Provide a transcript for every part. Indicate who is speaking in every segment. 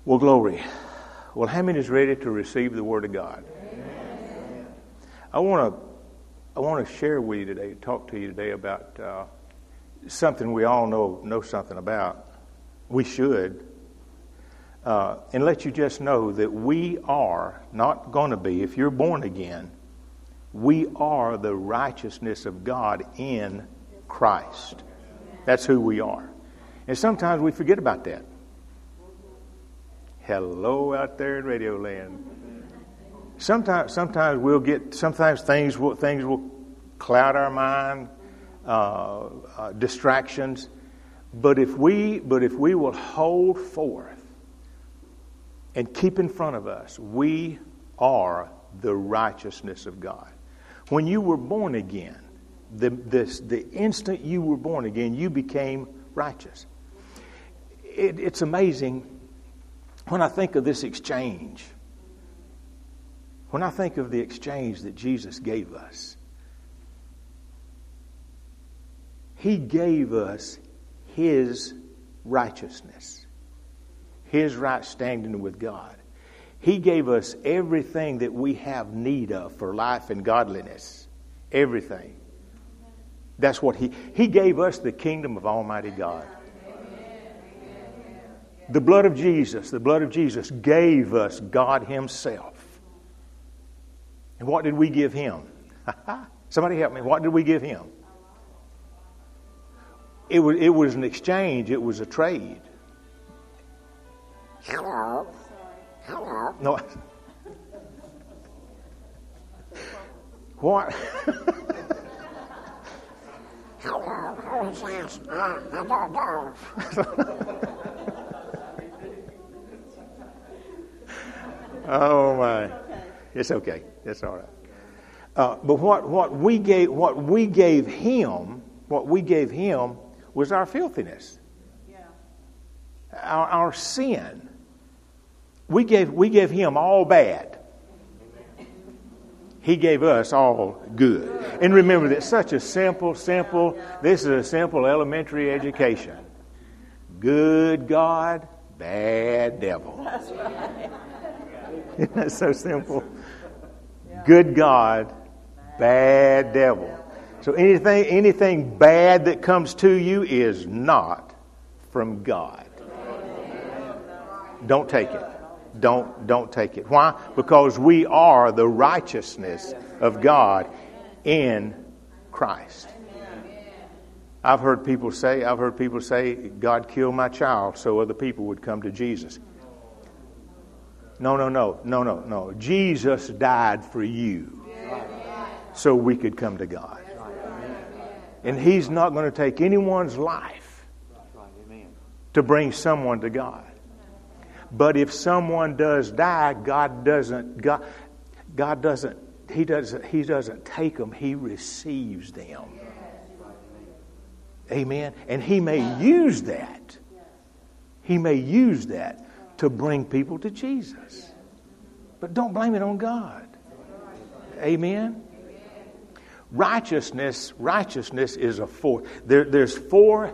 Speaker 1: Well, glory. Well, how many is ready to receive the Word of God? Amen. I want to share with you today, talk to you today about something we all know something about. We should. And let you just know that we are not going to be, if you're born again, we are the righteousness of God in Christ. That's who we are. And sometimes we forget about that. Hello out there in Radio Land. Sometimes things will cloud our mind, distractions. But if we will hold forth and keep in front of us, we are the righteousness of God. When you were born again, the instant you were born again, you became righteous. It's amazing when I think of this exchange. When I think of the exchange that Jesus gave us, He gave us His righteousness, His right standing with God. He gave us everything that we have need of for life and godliness. Everything. That's what He gave us the kingdom of Almighty God. The blood of Jesus gave us God Himself. And what did we give Him? Somebody help me. What did we give Him? It was an exchange. It was a trade.
Speaker 2: Hello.
Speaker 1: No. What?
Speaker 2: Hello. Who's that? I don't know.
Speaker 1: Oh my! It's okay. It's all right. But what we gave Him was our filthiness, our sin. We gave Him all bad. He gave us all good. And remember that such a simple. This is a simple elementary education. Good God, bad devil.
Speaker 3: That's right.
Speaker 1: Isn't that so simple? Good God, bad devil. So anything bad that comes to you is not from God. Don't take it. Don't take it. Why? Because we are the righteousness of God in Christ. I've heard people say, God killed my child so other people would come to Jesus. No. Jesus died for you so we could come to God. And He's not going to take anyone's life to bring someone to God. But if someone does die, He doesn't take them, He receives them. Amen. And He may use that. He may use that to bring people to Jesus. But don't blame it on God. Amen. Righteousness is a force. There's four.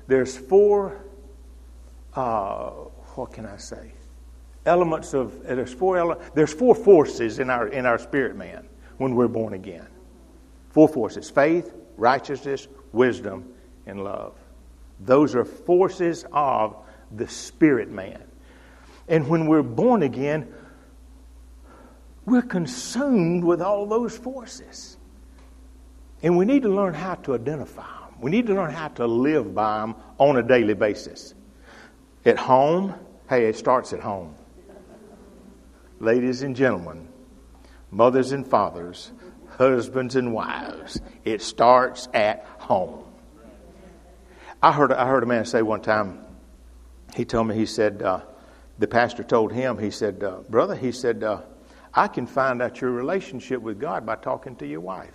Speaker 1: What can I say? There's four forces in our spirit man when we're born again. Four forces: faith, righteousness, wisdom, and love. Those are forces of the spirit man. And when we're born again, we're consumed with all those forces. And we need to learn how to identify them. We need to learn how to live by them on a daily basis. At home, hey, it starts at home. Ladies and gentlemen, mothers and fathers, husbands and wives, it starts at home. I heard a man say one time, he told me, he said, the pastor told him, he said, brother, he said, I can find out your relationship with God by talking to your wife.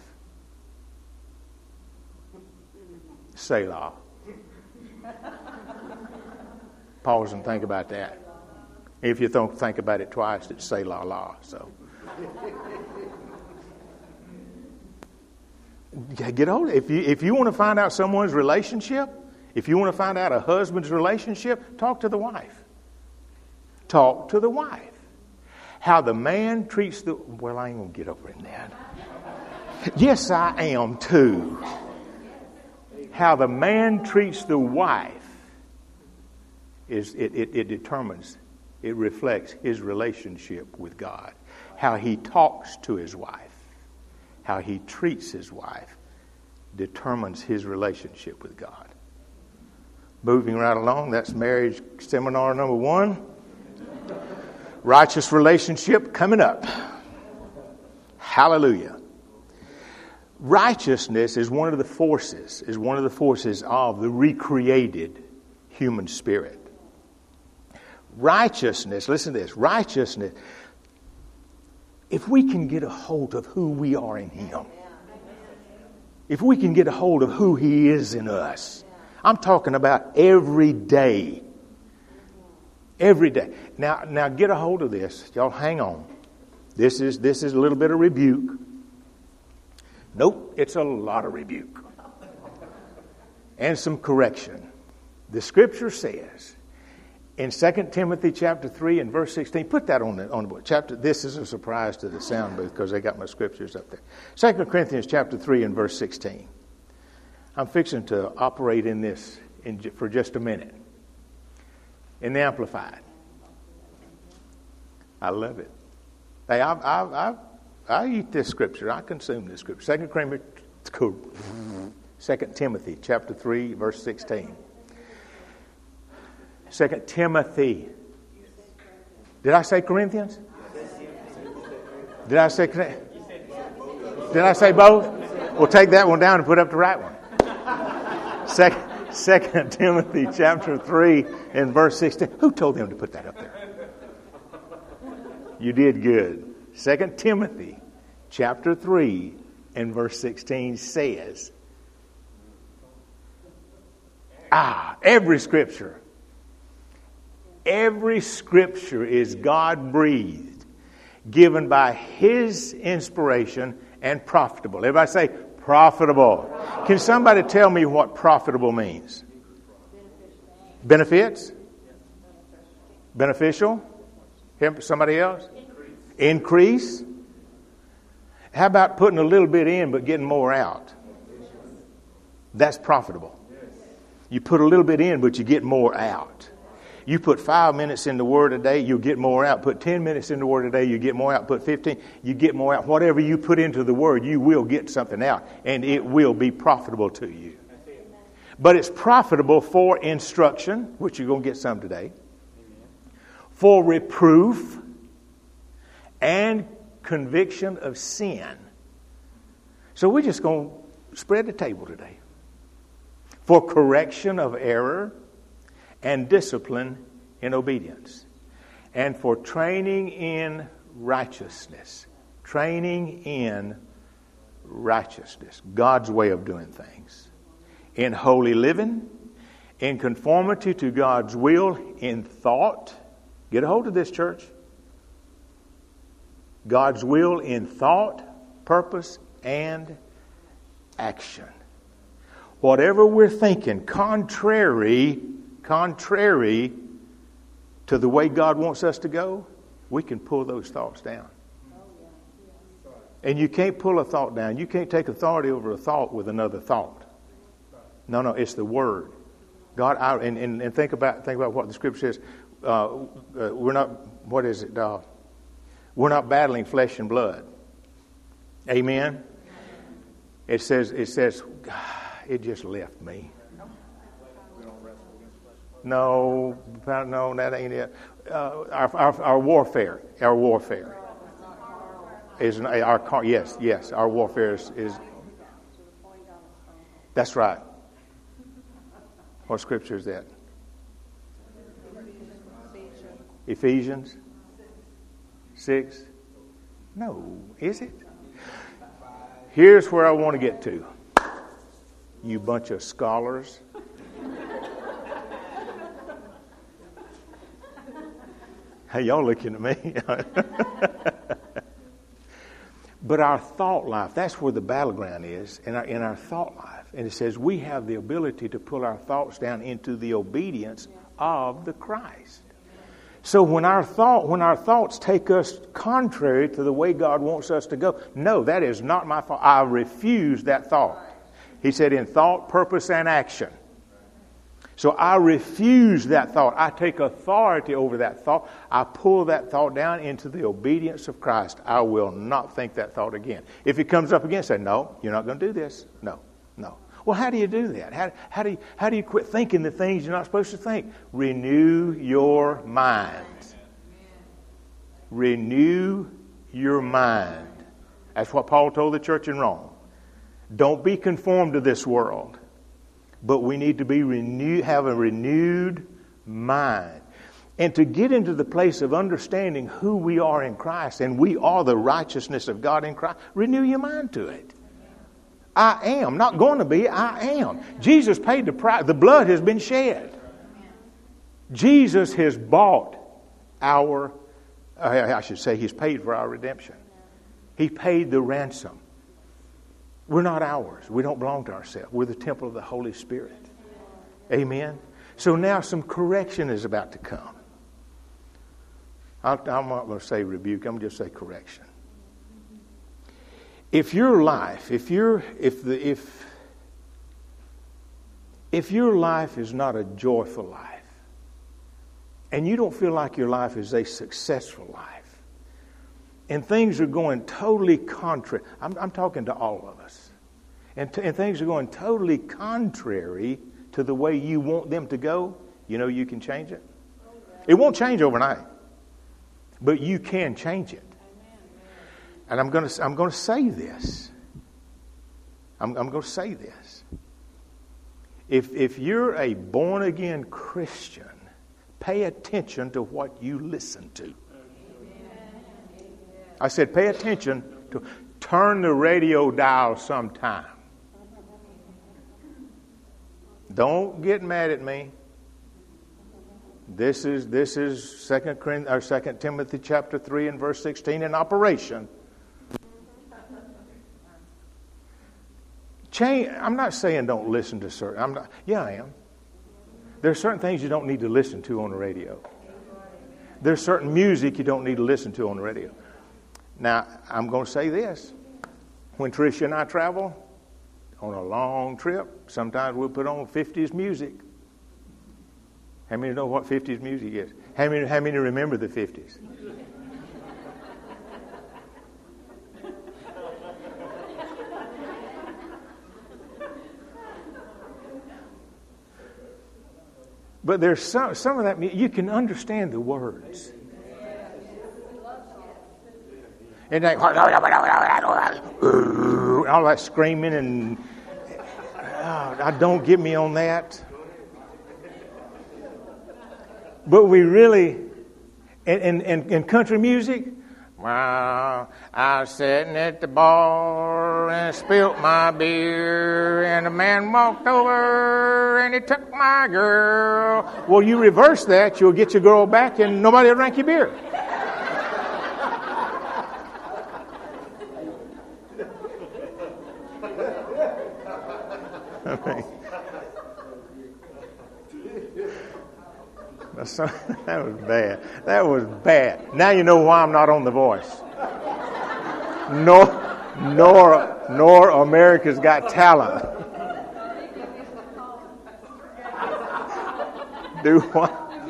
Speaker 1: Selah. Pause and think about that. If you don't think about it twice, it's Selah la. So get hold of it. If you want to find out someone's relationship, if you want to find out a husband's relationship, talk to the wife. talk to the wife. How the man treats the... Well, I ain't going to get over in that. Yes, I am too. How the man treats the wife it determines, it reflects his relationship with God. How he talks to his wife, how he treats his wife, determines his relationship with God. Moving right along, that's marriage seminar number 1. Righteous relationship coming up. Hallelujah. Righteousness is one of the forces of the recreated human spirit. Righteousness, listen to this, righteousness, if we can get a hold of who we are in Him, if we can get a hold of who He is in us, I'm talking about every day. Every day. Now get a hold of this. Y'all hang on. This is a little bit of rebuke. Nope, it's a lot of rebuke. And some correction. The Scripture says in 2 Timothy chapter 3 and verse 16, put that on the board. This is a surprise to the sound booth because they got my scriptures up there. 2 Corinthians chapter 3 and verse 16. I'm fixing to operate in this for just a minute. In the Amplified. I love it. Hey, I eat this scripture. I consume this scripture. 2 Timothy chapter 3 verse 16. 2 Timothy. Did I say Corinthians? Did I say both? We'll take that one down and put up the right one. 2 Timothy chapter 3 and verse 16. Who told them to put that up there? You did good. 2 Timothy chapter 3 and verse 16 says, every scripture is God-breathed, given by His inspiration and profitable. Everybody say profitable. Can somebody tell me what profitable means? Benefits? Beneficial? Somebody else? Increase? How about putting a little bit in but getting more out? That's profitable. You put a little bit in but you get more out. You put 5 minutes in the Word a day, you'll get more out. Put 10 minutes in the Word a day, you get more out. Put 15, you get more out. Whatever you put into the Word, you will get something out. And it will be profitable to you. But it's profitable for instruction, which you're going to get some today. For reproof and conviction of sin. So we're just going to spread the table today. For correction of error and discipline in obedience. And for training in righteousness. Training in righteousness. God's way of doing things. In holy living. In conformity to God's will. In thought. Get a hold of this, church. God's will in thought, purpose, and action. Whatever we're thinking, contrary to the way God wants us to go, we can pull those thoughts down. And you can't pull a thought down. You can't take authority over a thought with another thought. No, it's the Word. God, and think about what the Scripture says. We're not. What is it? We're not battling flesh and blood. Amen. It says. It just left me. No, that ain't it. Our warfare is our yes. Our warfare is. That's right. What scripture is that? Ephesians 6. No, is it? Here's where I want to get to. You bunch of scholars. Hey, y'all looking at me. But our thought life, that's where the battleground is, in our thought life. And it says we have the ability to pull our thoughts down into the obedience of the Christ. So when our thoughts take us contrary to the way God wants us to go, no, that is not my thought. I refuse that thought. He said in thought, purpose, and action. So I refuse that thought. I take authority over that thought. I pull that thought down into the obedience of Christ. I will not think that thought again. If it comes up again, say, no, you're not going to do this. No. Well, how do you do that? How do you quit thinking the things you're not supposed to think? Renew your mind. Renew your mind. That's what Paul told the church in Rome. Don't be conformed to this world, but we need to be have a renewed mind. And to get into the place of understanding who we are in Christ, and we are the righteousness of God in Christ, renew your mind to it. I am. Not going to be, I am. Jesus paid the price. The blood has been shed. Jesus has bought He's paid for our redemption. He paid the ransom. We're not ours. We don't belong to ourselves. We're the temple of the Holy Spirit. Amen? So now some correction is about to come. I'm not going to say rebuke. I'm going to just say correction. If your life, if your life is not a joyful life, and you don't feel like your life is a successful life, and things are going totally contrary, I'm talking to all of us, and things are going totally contrary to the way you want them to go, you know you can change it. It won't change overnight, but you can change it. And I'm going to say this. I'm going to say this. If you're a born again Christian, pay attention to what you listen to. I said, pay attention to. Turn the radio dial sometime. Don't get mad at me. This is 2 Timothy chapter 3 and verse 16 in operation. I'm not saying don't listen to certain. I am. There are certain things you don't need to listen to on the radio. There's certain music you don't need to listen to on the radio. Now, I'm going to say this. When Tricia and I travel on a long trip, sometimes we'll put on 50s music. How many know what 50s music is? How many remember the 50s? But there's some of that, you can understand the words. And they, all that screaming and don't get me on that. But we really, in country music, well, I was sitting at the bar and spilt my beer, and a man walked over and he took my girl. Well, you reverse that, you'll get your girl back and nobody will drink your beer. That was bad. That was bad. Now you know why I'm not on The Voice. Nor America's Got Talent. Do what?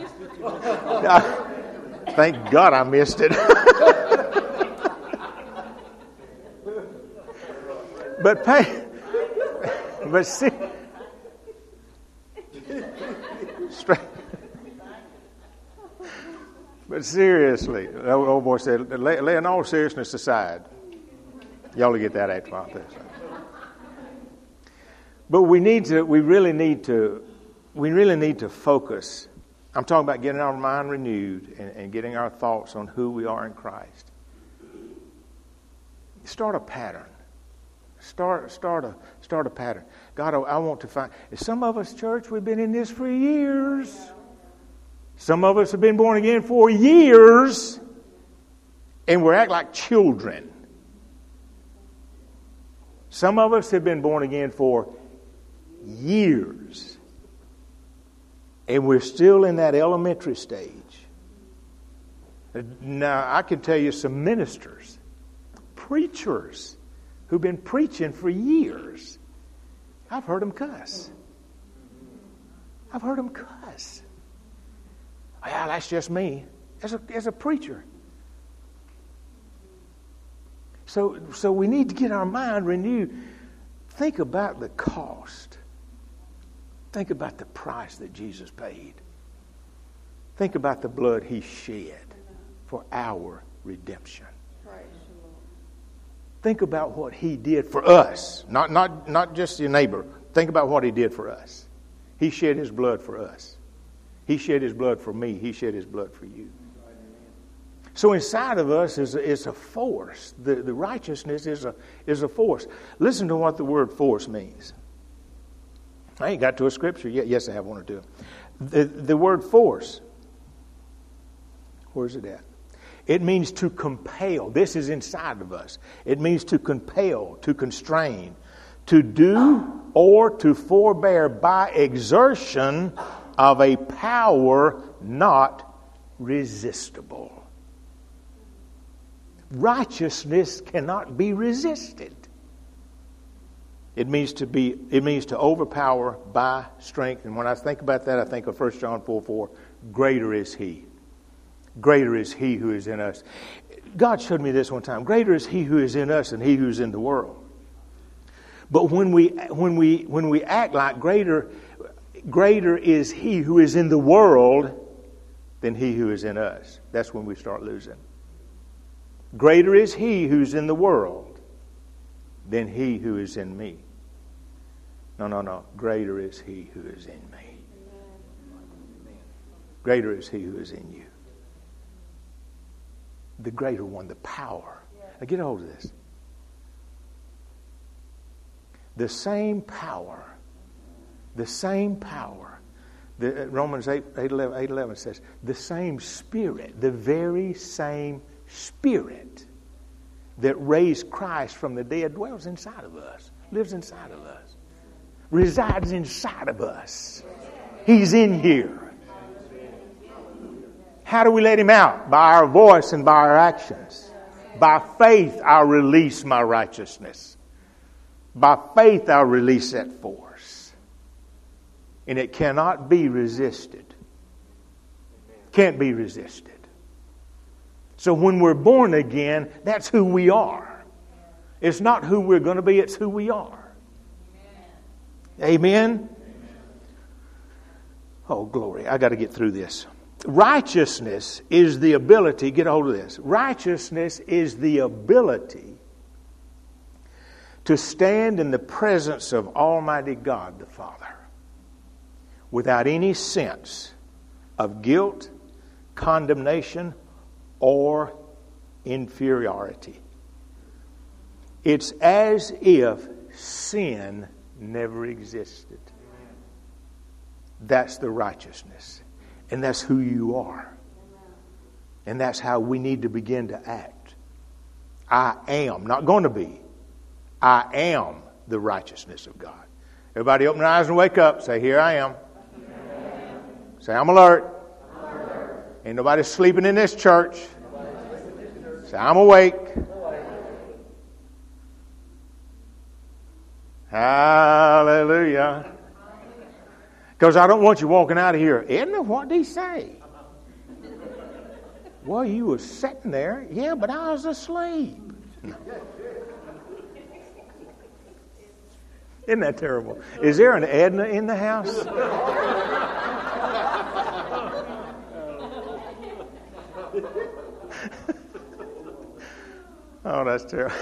Speaker 1: Thank God I missed it. But see, but seriously, the old boy said, laying all seriousness aside. Y'all will get that after this. But we really need to focus. I'm talking about getting our mind renewed and getting our thoughts on who we are in Christ. Start a pattern. Start a pattern. God, I want to find. Some of us, church, we've been in this for years. Some of us have been born again for years, and we act like children. Some of us have been born again for years, and we're still in that elementary stage. Now, I can tell you some ministers, preachers, who've been preaching for years. I've heard them cuss. I've heard them cuss. Well, that's just me as a preacher. So we need to get our mind renewed. Think about the cost. Think about the price that Jesus paid. Think about the blood He shed for our redemption. Think about what He did for us, not just your neighbor. Think about what He did for us. He shed His blood for us. He shed His blood for me. He shed His blood for you. So inside of us is a force. The righteousness is a force. Listen to what the word force means. I ain't got to a scripture yet. Yes, I have one or two. The word force, where's it at? It means to compel. This is inside of us. It means to compel, to constrain, to do or to forbear by exertion of a power not resistible. Righteousness cannot be resisted. It means to overpower by strength. And when I think about that, I think of 1 John 4:4. Greater is He. Greater is He who is in us. God showed me this one time. Greater is He who is in us than he who is in the world. But when we act like greater is He who is in the world than he who is in us, that's when we start losing. Greater is He who's in the world than he who is in me. No. Greater is He who is in me. Greater is He who is in you. The greater one, the power. Now get a hold of this. The same power. Romans 8:11 says, the same Spirit, the very same Spirit that raised Christ from the dead dwells inside of us, lives inside of us, resides inside of us. He's in here. How do we let Him out? By our voice and by our actions. By faith, I'll release my righteousness. By faith, I'll release that force. And it cannot be resisted. Can't be resisted. So when we're born again, that's who we are. It's not who we're going to be, it's who we are. Amen? Oh, glory. I got to get through this. Righteousness is the ability, get a hold of this. Righteousness is the ability to stand in the presence of Almighty God the Father without any sense of guilt, condemnation, or inferiority. It's as if sin never existed. That's the righteousness. And that's who you are. And that's how we need to begin to act. I am, not going to be. I am the righteousness of God. Everybody open their eyes and wake up. Say, here I am. Say, I'm alert. Ain't nobody sleeping in this church. Say, I'm awake. Hallelujah. Because I don't want you walking out of here. Edna, what did he say? Well, you were sitting there. Yeah, but I was asleep. No. Isn't that terrible? Is there an Edna in the house? Oh, that's terrible.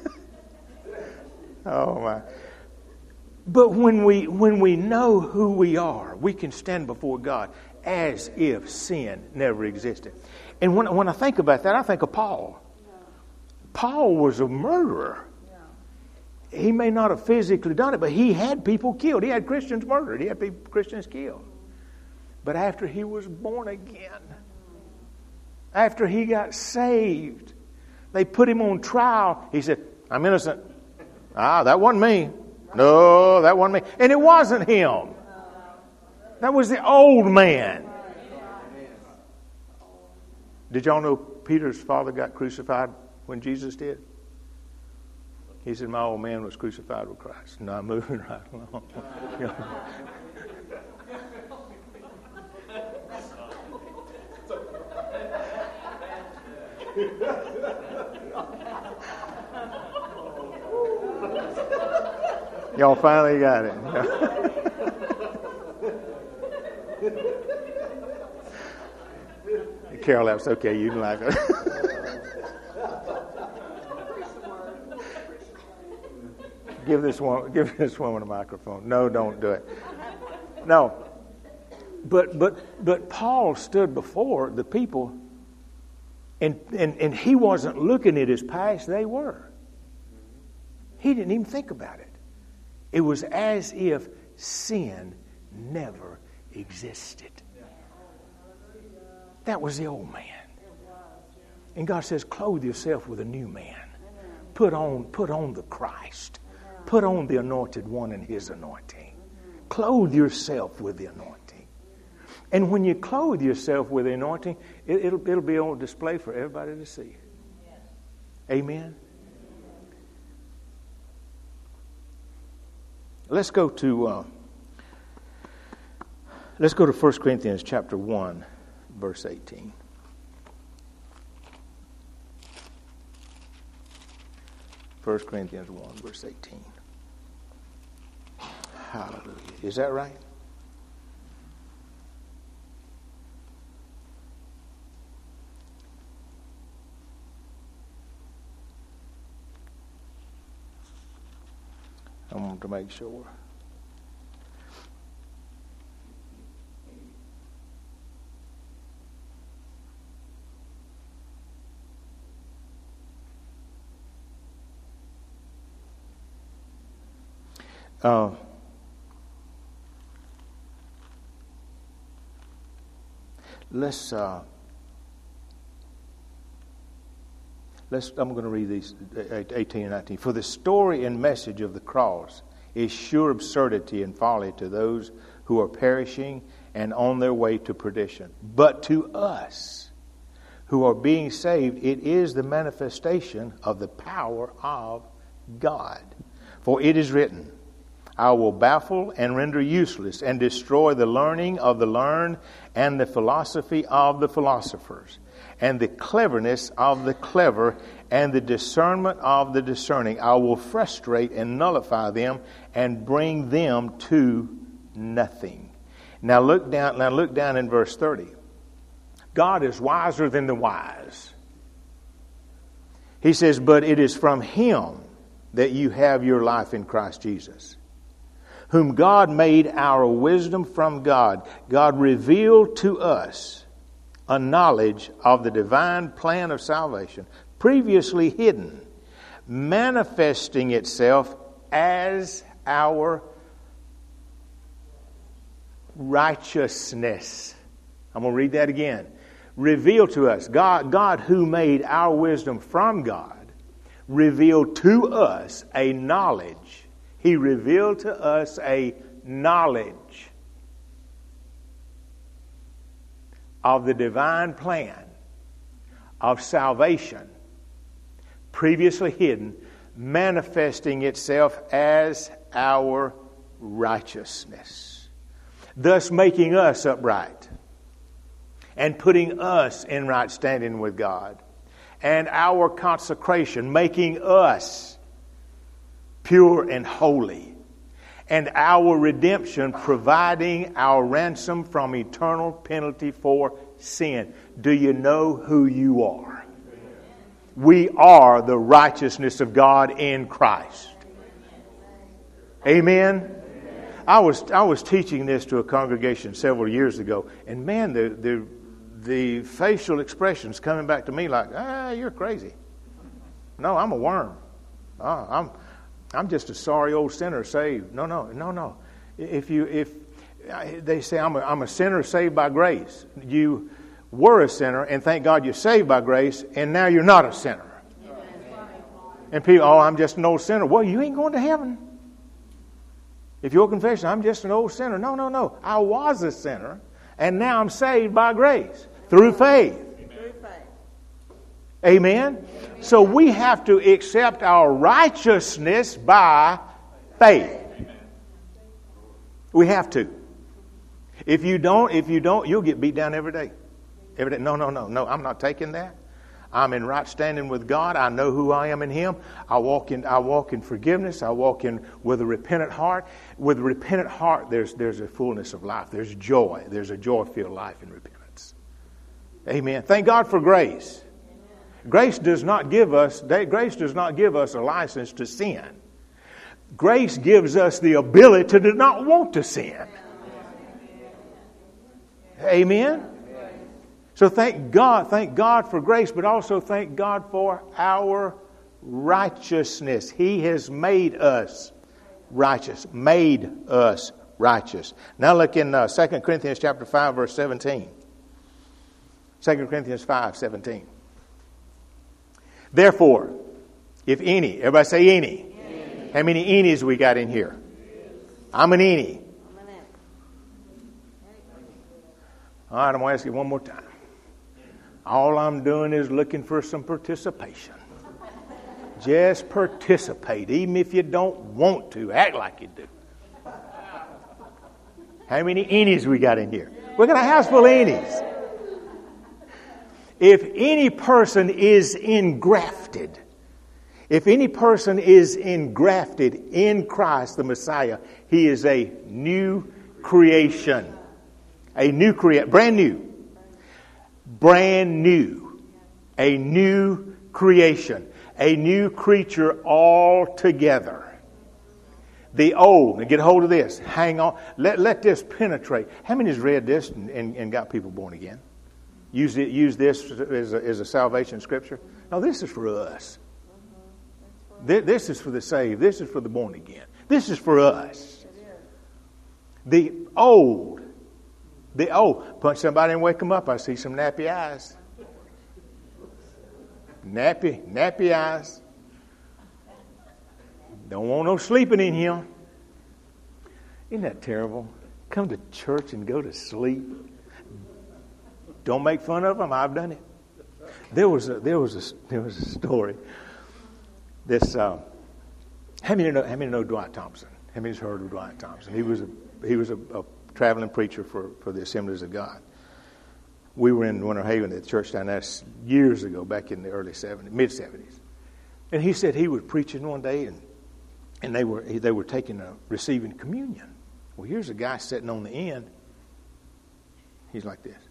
Speaker 1: Oh, my. But when we know who we are, we can stand before God as if sin never existed. And when I think about that, I think of Paul. Paul was a murderer. He may not have physically done it, but he had people killed. He had Christians murdered. He had Christians killed. But after he was born again, after he got saved, they put him on trial. He said, I'm innocent. That wasn't me. No, that wasn't me. And it wasn't him. That was the old man. Did y'all know Peter's father got crucified when Jesus did? He said, my old man was crucified with Christ. No, I'm moving right along. Y'all finally got it. Carol, that's okay. You can like it. Give this woman a microphone. No, don't do it. No. But Paul stood before the people, and he wasn't looking at his past. They were. He didn't even think about it. It was as if sin never existed. That was the old man. And God says, clothe yourself with a new man. Put on the Christ. Put on the anointed one and his anointing. Clothe yourself with the anointing. And when you clothe yourself with the anointing, it'll be on display for everybody to see. Amen. Let's go to 1 Corinthians chapter 1, verse 18. First Corinthians 1, verse 18. Hallelujah. Is that right? I want to make sure. I'm going to read these 18 and 19. For the story and message of the cross is sure absurdity and folly to those who are perishing and on their way to perdition. But to us who are being saved, it is the manifestation of the power of God. For it is written, I will baffle and render useless and destroy the learning of the learned and the philosophy of the philosophers and the cleverness of the clever and the discernment of the discerning. I will frustrate and nullify them and bring them to nothing. Now look down in verse 30. God is wiser than the wise. He says, but it is from Him that you have your life in Christ Jesus, whom God made our wisdom from God. God revealed to us a knowledge of the divine plan of salvation, previously hidden, manifesting itself as our righteousness. I'm going to read that again. Revealed to us. God who made our wisdom from God, revealed to us a knowledge. He revealed to us a knowledge of the divine plan of salvation, previously hidden, manifesting itself as our righteousness, thus making us upright and putting us in right standing with God, and our consecration, making us pure and holy, and our redemption, providing our ransom from eternal penalty for sin. Do you know who you are? We are the righteousness of God in Christ. Amen? I was teaching this to a congregation several years ago, and man, the facial expressions coming back to me like, you're crazy. No, I'm a worm. I'm just a sorry old sinner saved. No. If they say I'm a sinner saved by grace, you were a sinner, and thank God you're saved by grace, and now you're not a sinner. And people, I'm just an old sinner. Well, you ain't going to heaven. If your confession, I'm just an old sinner. No. I was a sinner, and now I'm saved by grace through faith. Amen? So we have to accept our righteousness by faith. We have to. If you don't, you'll get beat down every day. Every day. No, I'm not taking that. I'm in right standing with God. I know who I am in Him. I walk in forgiveness. I walk in with a repentant heart. With a repentant heart, there's a fullness of life. There's joy. There's a joy-filled life in repentance. Amen. Thank God for grace. Grace does not give us a license to sin. Grace gives us the ability to not want to sin. Amen. So thank God for grace, but also thank God for our righteousness. He has made us righteous. Made us righteous. Now look in 2 Corinthians chapter 5, verse 17. 2 Corinthians 5, 17. Therefore, if any, everybody say any. How many enies we got in here? I'm an eni. All right, I'm going to ask you one more time. All I'm doing is looking for some participation. Just participate, even if you don't want to. Act like you do. How many enies we got in here? We got a house full of enies. If any person is engrafted, in Christ the Messiah, he is a new creation. Brand new. A new creation. A new creature altogether. The old, and get a hold of this, hang on, let this penetrate. How many has read this and got people born again? Use this as a salvation scripture? No, this is for us. This is for the saved. This is for the born again. This is for us. The old. Punch somebody and wake them up. I see some nappy eyes. Nappy eyes. Don't want no sleeping in here. Isn't that terrible? Come to church and go to sleep. Don't make fun of them. I've done it. There was a story. This how many know Dwight Thompson? How many's heard of Dwight Thompson? He was a traveling preacher for the Assemblies of God. We were in Winter Haven at the church down there years ago, back in the early 70s, mid 70s. And he said he was preaching one day, and they were receiving communion. Well, here's a guy sitting on the end. He's like this.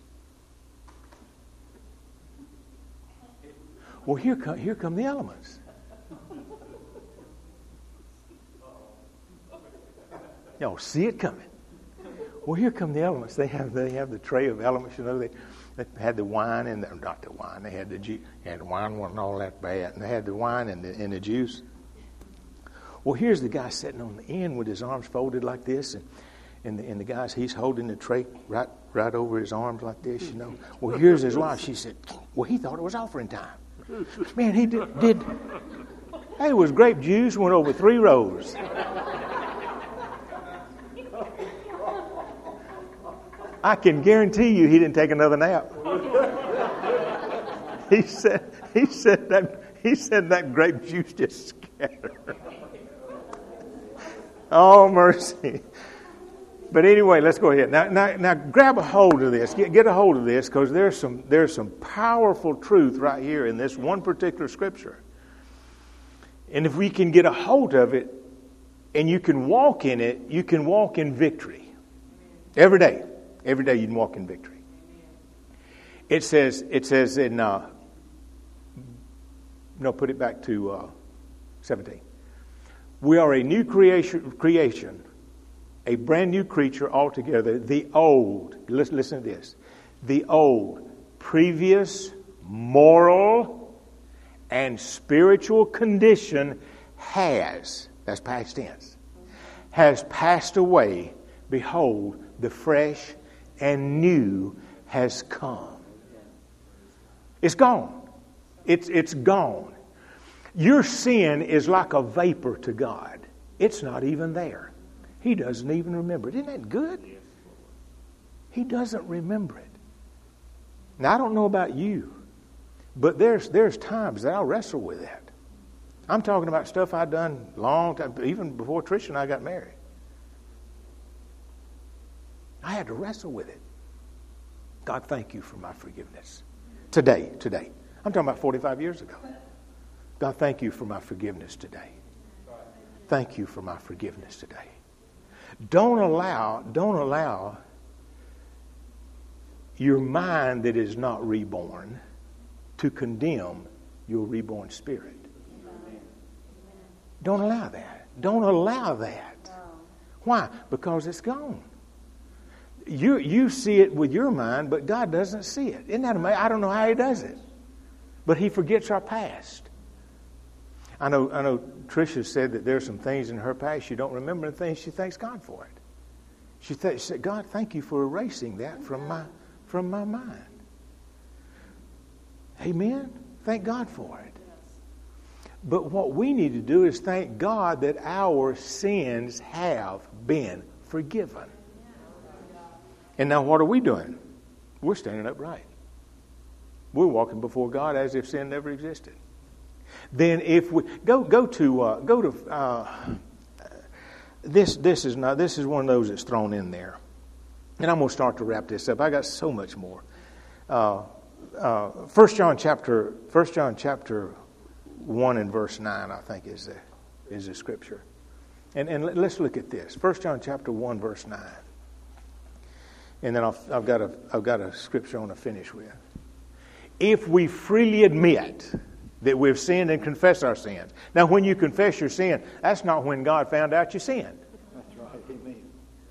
Speaker 1: Well, here come the elements. Y'all see it coming. Well, here come the elements. They have the tray of elements. You know, they had the wine and not the wine. They had the juice. The wine wasn't all that bad, and they had the wine and the juice. Well, here's the guy sitting on the end with his arms folded like this, and the guy's he's holding the tray right over his arms like this. You know. Well, here's his wife. She said, "Well, he thought it was offering time." Man, he did. Hey, it was grape juice. Went over 3 rows. I can guarantee you he didn't take another nap. He said that grape juice just scattered. Oh, mercy. But anyway, let's go ahead. Now grab a hold of this. Get a hold of this, because there's some powerful truth right here in this one particular scripture. And if we can get a hold of it and you can walk in it, you can walk in victory. Every day. Every day you can walk in victory. It says in, put it back to 17. We are a new creation, a brand new creature altogether. The old, listen to this, the old, previous moral and spiritual condition that's past tense, has passed away. Behold, the fresh and new has come. It's gone. It's gone. Your sin is like a vapor to God. It's not even there. He doesn't even remember it. Isn't that good? He doesn't remember it. Now, I don't know about you, But there's times that I'll wrestle with that. I'm talking about stuff I've done long time, even before Tricia and I got married. I had to wrestle with it. God, thank you for my forgiveness. Today. I'm talking about 45 years ago. God, thank you for my forgiveness today. Thank you for my forgiveness today. Don't allow your mind that is not reborn to condemn your reborn spirit. Don't allow that. Don't allow that. Why? Because it's gone. You see it with your mind, but God doesn't see it. Isn't that amazing? I don't know how He does it. But He forgets our past. I know Tricia said that there's some things in her past she don't remember, and things she thanks God for it. She said, God, thank you for erasing that from my mind. Amen? Thank God for it. But what we need to do is thank God that our sins have been forgiven. And now what are we doing? We're standing upright. We're walking before God as if sin never existed. Then if we go to this is one of those that's thrown in there. And I'm going to start to wrap this up. I got so much more. 1 John chapter 1 and verse 9, I think, is the scripture. And let's look at this. 1 John chapter 1, verse 9. And then I've got a scripture I want to finish with. If we freely admit that we've sinned and confess our sins. Now, when you confess your sin, that's not when God found out you sinned.
Speaker 3: That's right. Amen.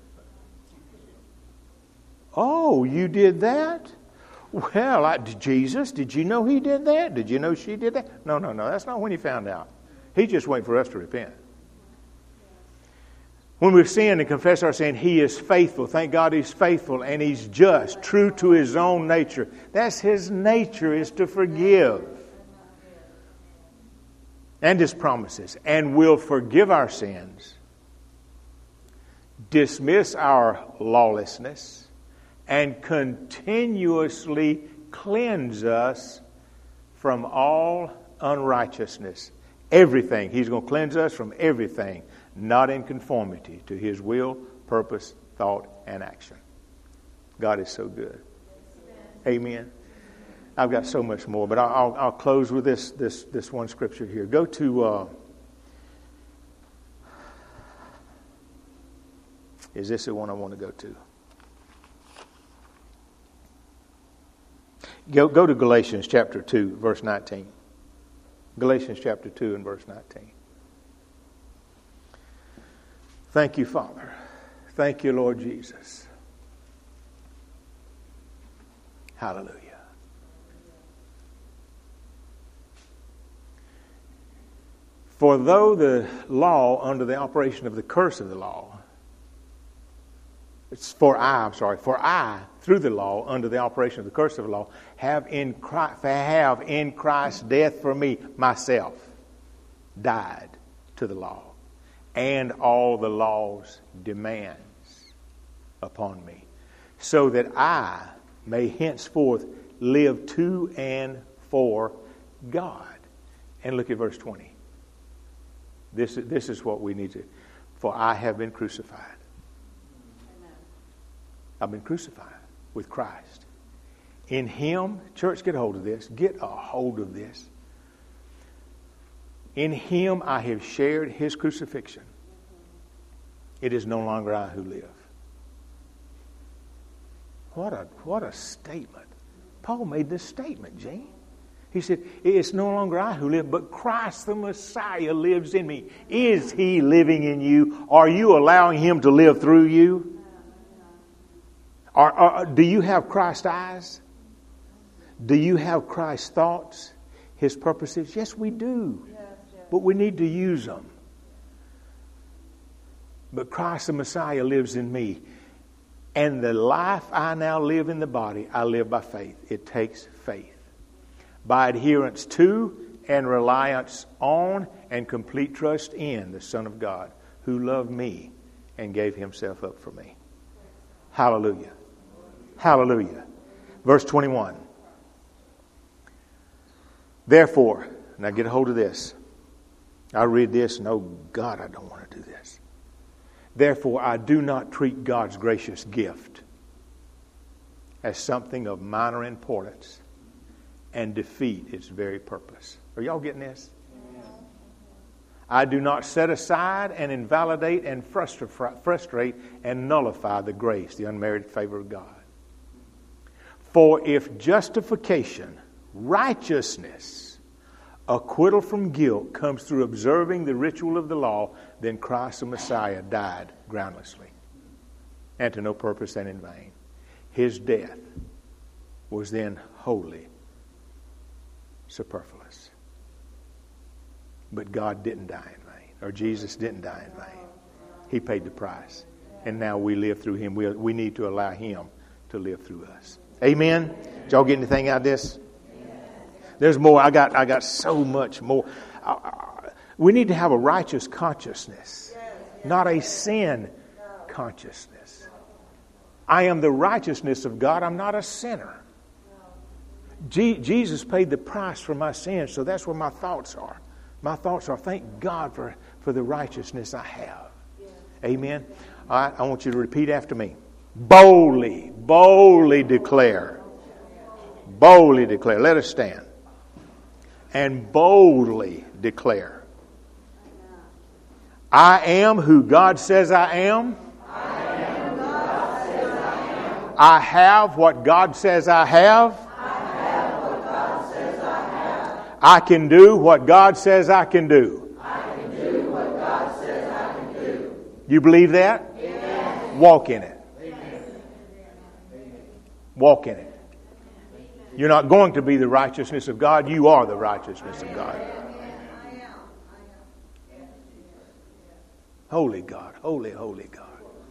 Speaker 1: Oh, you did that? Well, Jesus, did you know He did that? Did you know she did that? No. That's not when He found out. He's just waiting for us to repent. When we've sinned and confess our sin, He is faithful. Thank God He's faithful and He's just, true to His own nature. That's His nature, is to forgive. And His promises. And will forgive our sins, dismiss our lawlessness, and continuously cleanse us from all unrighteousness. Everything. He's going to cleanse us from everything not in conformity to His will, purpose, thought, and action. God is so good. Amen. I've got so much more, but I'll close with this one scripture here. Go to is this the one I want to go to? Go to Galatians chapter 2, verse 19. Galatians chapter 2 and verse 19. Thank you, Father. Thank you, Lord Jesus. Hallelujah. For though the law, under the operation of the curse of the law, for I, through the law, under the operation of the curse of the law, have in Christ's death for me, myself, died to the law, and all the law's demands upon me, so that I may henceforth live to and for God. And look at verse 20. This is what we need to. For I have been crucified. Amen. I've been crucified with Christ. In Him, church, get a hold of this. Get a hold of this. In Him I have shared His crucifixion. It is no longer I who live. What a statement. Paul made this statement, Gene. He said, it's no longer I who live, but Christ the Messiah lives in me. Is He living in you? Are you allowing Him to live through you? Do you have Christ's eyes? Do you have Christ's thoughts? His purposes? Yes, we do. But we need to use them. But Christ the Messiah lives in me. And the life I now live in the body, I live by faith. It takes faith. By adherence to and reliance on and complete trust in the Son of God, who loved me and gave Himself up for me. Hallelujah. Hallelujah. Verse 21. Therefore, now get a hold of this. I read this and, oh God, I don't want to do this. Therefore, I do not treat God's gracious gift as something of minor importance and defeat its very purpose. Are y'all getting this? I do not set aside and invalidate and frustrate and nullify the grace, the unmerited favor of God. For if justification, righteousness, acquittal from guilt comes through observing the ritual of the law, then Christ the Messiah died groundlessly and to no purpose and in vain. His death was then wholly superfluous. But God didn't die in vain, or Jesus didn't die in vain. He paid the price. And now we live through Him. We need to allow Him to live through us. Amen? Did y'all get anything out of this? There's more. I got so much more. We need to have a righteous consciousness, not a sin consciousness. I am the righteousness of God. I'm not a sinner. Jesus paid the price for my sins, so that's where my thoughts are. My thoughts are, thank God for the righteousness I have. Amen? All right, I want you to repeat after me. Boldly declare. Boldly declare. Let us stand. And boldly declare. I am who God says I am. I have what God says I have. I can do what God says I can do. You believe that? Amen. Walk in it. Amen. Walk in it. You're not going to be the righteousness of God. You are the righteousness of God. Holy God. Holy, holy God.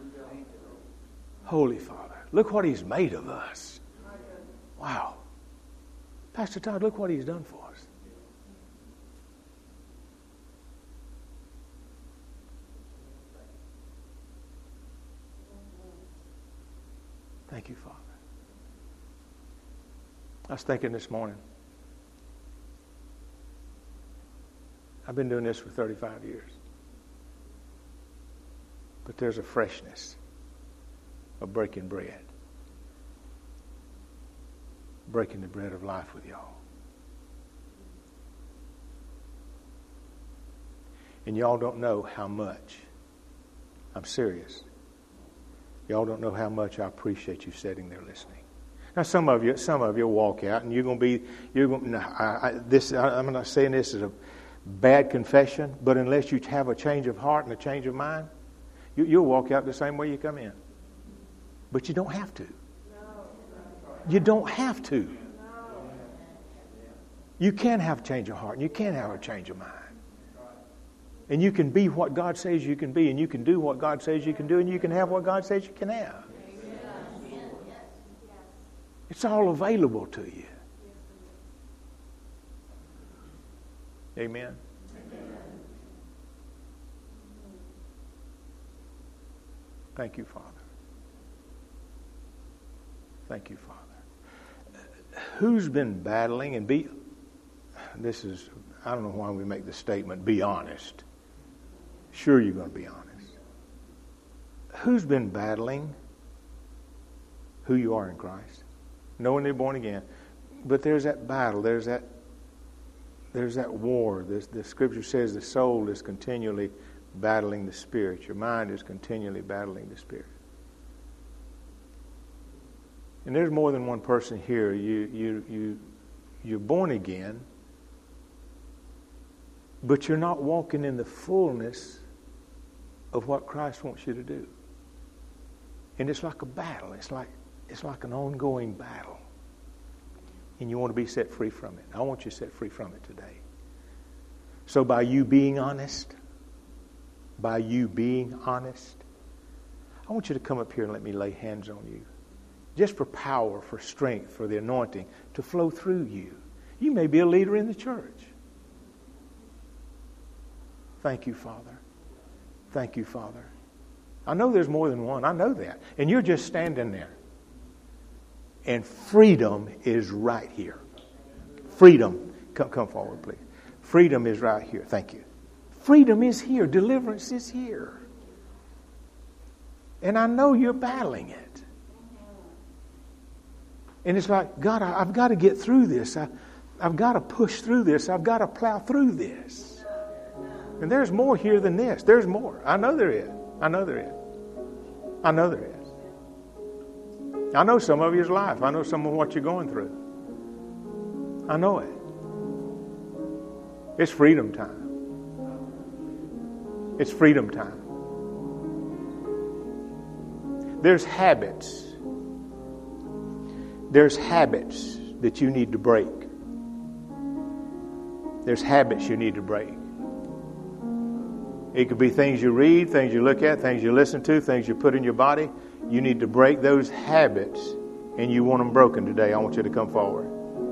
Speaker 1: Holy Father. Look what He's made of us. Wow. Pastor Todd, look what He's done for us. Thank you, Father. I was thinking this morning, I've been doing this for 35 years. But there's a freshness of breaking bread. Breaking the bread of life with y'all. And y'all don't know how much, I'm serious, y'all don't know how much I appreciate you sitting there listening. Now, some of you walk out, and I'm not saying this is a bad confession, but unless you have a change of heart and a change of mind, you'll walk out the same way you come in. But you don't have to. You don't have to. You can have a change of heart, and you can have a change of mind. And you can be what God says you can be, and you can do what God says you can do, and you can have what God says you can have. It's all available to you. Amen. Thank you, Father. Thank you, Father. Who's been battling and I don't know why we make the statement, be honest. Sure, you're going to be honest. Who's been battling who you are in Christ? Knowing they're born again. But there's that battle. There's that war. The Scripture says the soul is continually battling the Spirit. Your mind is continually battling the Spirit. And there's more than one person here. You're born again, but you're not walking in the fullness of what Christ wants you to do. And it's like a battle. It's like an ongoing battle. And you want to be set free from it. I want you set free from it today. So by you being honest, I want you to come up here and let me lay hands on you. Just for power, for strength, for the anointing to flow through you. You may be a leader in the church. Thank you, Father. Thank you, Father. I know there's more than one. I know that. And you're just standing there. And freedom is right here. Freedom Come forward, please. Freedom is right here. Thank you. Freedom is here. Deliverance is here. And I know you're battling it. And it's like, God, I've got to get through this. I've got to push through this. I've got to plow through this. And there's more here than this. There's more. I know there is. I know there is. I know there is. I know some of your life. I know some of what you're going through. I know it. It's freedom time. It's freedom time. There's habits. There's habits that you need to break. There's habits you need to break. It could be things you read, things you look at, things you listen to, things you put in your body. You need to break those habits, and you want them broken today. I want you to come forward.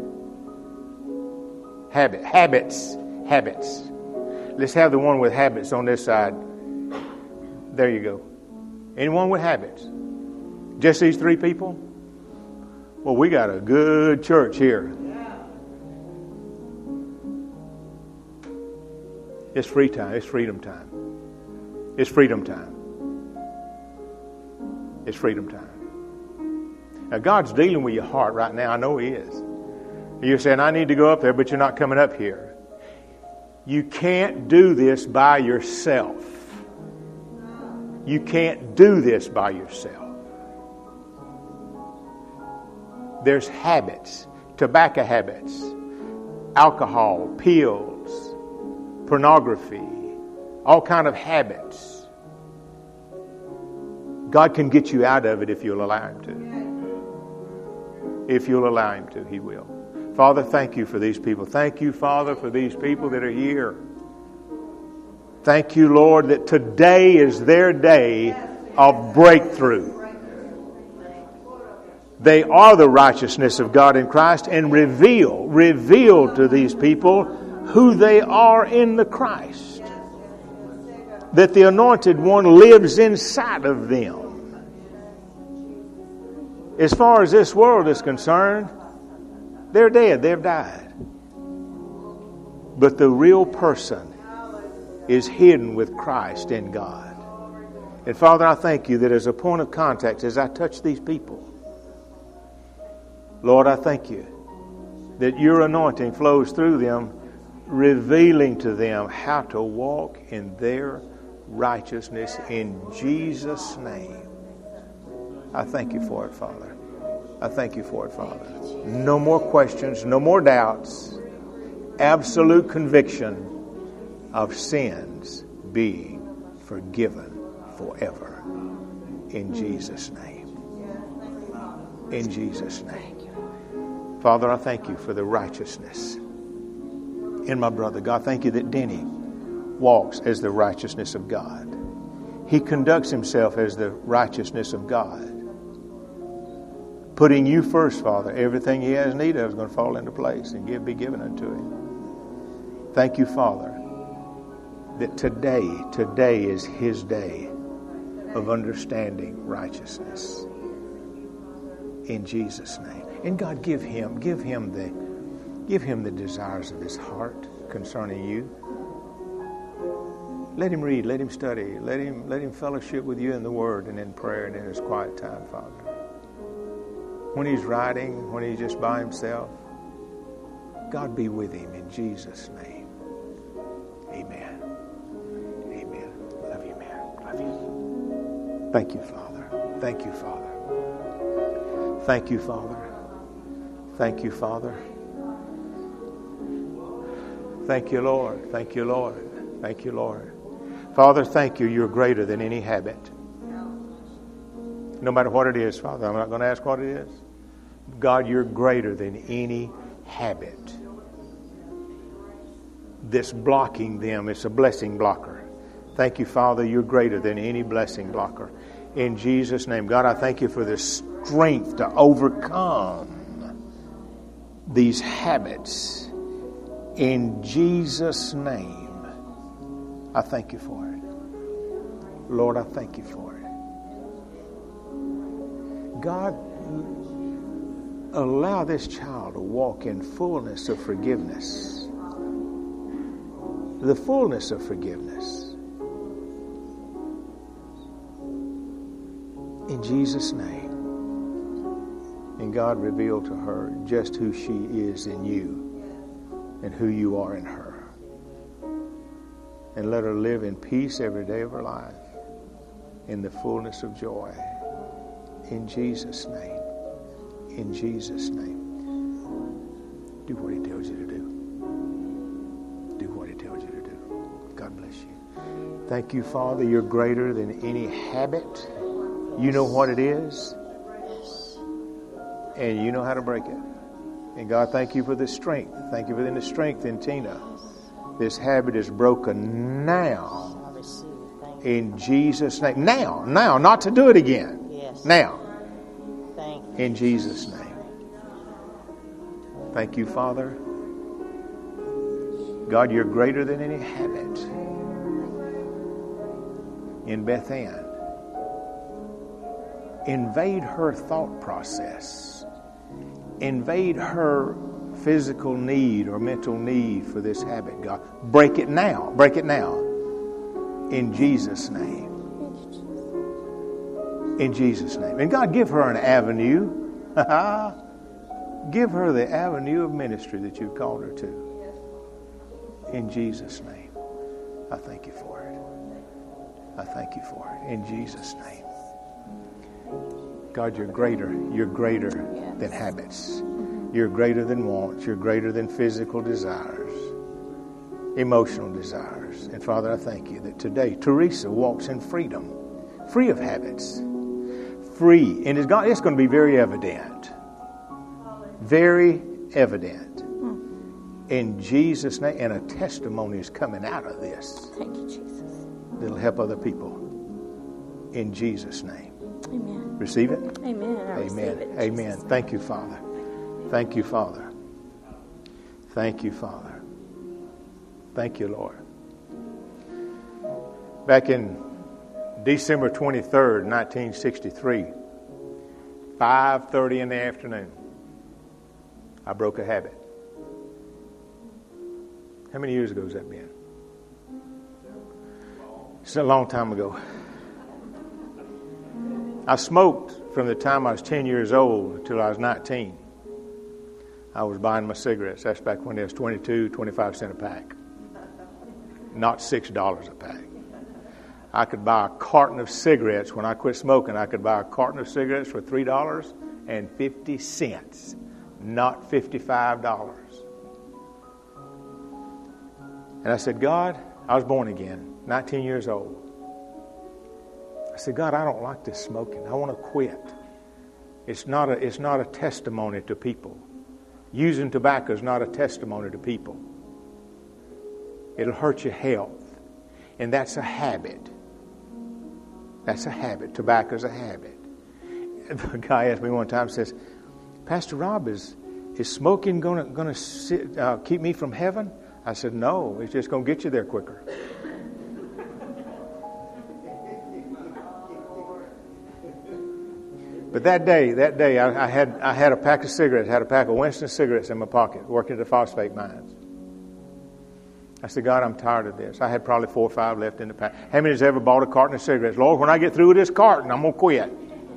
Speaker 1: Habits. Let's have the one with habits on this side. There you go. Anyone with habits? Just these three people? Well, we got a good church here. It's free time. It's freedom time. It's freedom time. It's freedom time. Now, God's dealing with your heart right now. I know He is. You're saying, I need to go up there, but you're not coming up here. You can't do this by yourself. You can't do this by yourself. There's habits, tobacco habits, alcohol, pills, pornography, all kind of habits. God can get you out of it if you'll allow Him to. If you'll allow Him to, He will. Father, thank you for these people. Thank you, Father, for these people that are here. Thank you, Lord, that today is their day of breakthrough. They are the righteousness of God in Christ, and reveal to these people who they are in the Christ. That the Anointed One lives inside of them. As far as this world is concerned, they're dead. They've died. But the real person is hidden with Christ in God. And Father, I thank you that as a point of contact, as I touch these people, Lord, I thank you that your anointing flows through them, revealing to them how to walk in their righteousness in Jesus' name. I thank you for it, Father. I thank you for it, Father. No more questions, no more doubts. Absolute conviction of sins being forgiven forever. In Jesus' name. In Jesus' name. Father, I thank you for the righteousness in my brother. God, thank you that Denny walks as the righteousness of God. He conducts himself as the righteousness of God. Putting you first, Father. Everything he has need of is going to fall into place and be given unto him. Thank you, Father, that today is his day of understanding righteousness. In Jesus' name. And God, give him the desires of his heart concerning you. Let him read, let him study, let him fellowship with you in the Word and in prayer and in his quiet time, Father. When he's writing, when he's just by himself, God be with him in Jesus' name. Amen. Amen. Love you, man. Love you. Thank you, Father. Thank you, Father. Thank you, Father. Thank you, Father. Thank you, Lord. Thank you, Lord. Thank you, Lord. Father, thank you. You're greater than any habit. No matter what it is, Father. I'm not going to ask what it is. God, you're greater than any habit that's blocking them. It's a blessing blocker. Thank you, Father. You're greater than any blessing blocker. In Jesus' name. God, I thank you for the strength to overcome these habits. In Jesus' name. I thank you for it. Lord, I thank you for it. God, allow this child to walk in fullness of forgiveness. The fullness of forgiveness. In Jesus' name. And God revealed to her just who she is in you and who you are in her. And let her live in peace every day of her life in the fullness of joy. In Jesus' name. In Jesus' name. Do what He tells you to do. Do what He tells you to do. God bless you. Thank you, Father. You're greater than any habit. You know what it is. And you know how to break it. And God, thank you for the strength. Thank you for the strength in Tina. This habit is broken now. In Jesus' name. Now, not to do it again.
Speaker 3: Yes.
Speaker 1: Now.
Speaker 3: Thank you.
Speaker 1: In Jesus' name. Thank you, Father. God, you're greater than any habit. In Beth Ann, invade her thought process. Invade her physical need or mental need for this habit, God. Break it now. Break it now. In Jesus' name. In Jesus' name. And God, give her an avenue. Give her the avenue of ministry that you've called her to. In Jesus' name. I thank you for it. I thank you for it. In Jesus' name. God, you're greater. You're greater than habits. You're greater than wants. You're greater than physical desires, emotional desires. And Father, I thank you that today Teresa walks in freedom, free of habits, free. And it's going to be very evident. Very evident. In Jesus' name. And a testimony is coming out of this.
Speaker 4: Thank you, Jesus.
Speaker 1: That'll help other people. In Jesus' name.
Speaker 4: Amen.
Speaker 1: Receive it?
Speaker 4: Amen. I receive
Speaker 1: Amen.
Speaker 4: it in
Speaker 1: Amen.
Speaker 4: Jesus' name.
Speaker 1: Thank you, Father. Thank you, Father. Thank you, Father. Thank you, Lord. Back in December 23rd, 1963, 5:30 in the afternoon, I broke a habit. How many years ago has that been? It's a long time ago. I smoked from the time I was 10 years old until I was 19. I was buying my cigarettes. That's back when they was 22, 25 cents a pack. Not $6 a pack. I could buy a carton of cigarettes. When I quit smoking, I could buy a carton of cigarettes for $3.50, not $55. And I said, God, I was born again, 19 years old. I said, God, I don't like this smoking. I want to quit. It's not a testimony to people. Using tobacco is not a testimony to people. It'll hurt your health. And that's a habit. That's a habit. Tobacco's a habit. A guy asked me one time, says, Pastor Rob, is smoking going to keep me from heaven? I said, no, it's just going to get you there quicker. But that day, I had a pack of cigarettes, had a pack of Winston cigarettes in my pocket, working at the phosphate mines. I said, God, I'm tired of this. I had probably 4 or 5 left in the pack. How many has ever bought a carton of cigarettes? Lord, when I get through with this carton, I'm going to quit.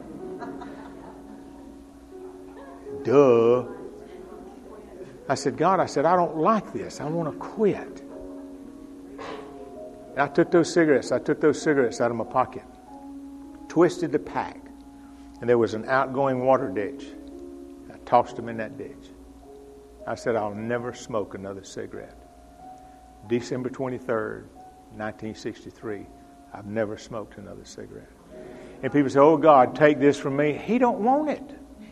Speaker 1: Duh. I said, God, I don't like this. I want to quit. And I took those cigarettes out of my pocket, twisted the pack, and there was an outgoing water ditch. I tossed them in that ditch. I said, I'll never smoke another cigarette. December 23rd, 1963, I've never smoked another cigarette. And people say, oh, God, take this from me. He don't want it.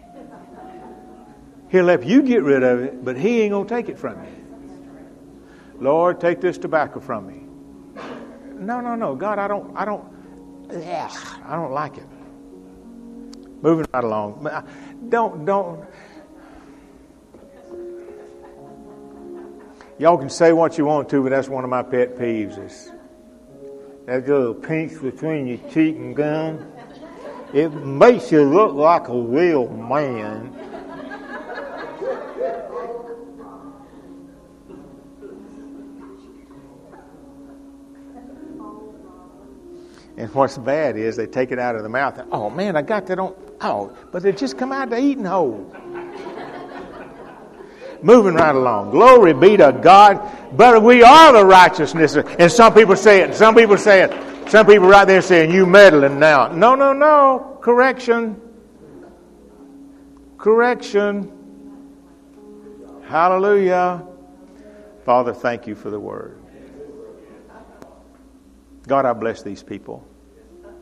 Speaker 1: He'll let you get rid of it, but He ain't going to take it from you. Lord, take this tobacco from me. No, God, I don't like it. Moving right along. Don't. Y'all can say what you want to, but that's one of my pet peeves. Is that little pinch between your cheek and gum. It makes you look like a real man. And what's bad is they take it out of the mouth. And, oh, man, I got that on. Oh, but it just come out the eating hole. Moving right along. Glory be to God. But we are the righteousness. And some people say it. Some people say it. Some people right there saying, you meddling now. No, no, no. Correction. Correction. Hallelujah. Father, thank you for the word. God, I bless these people.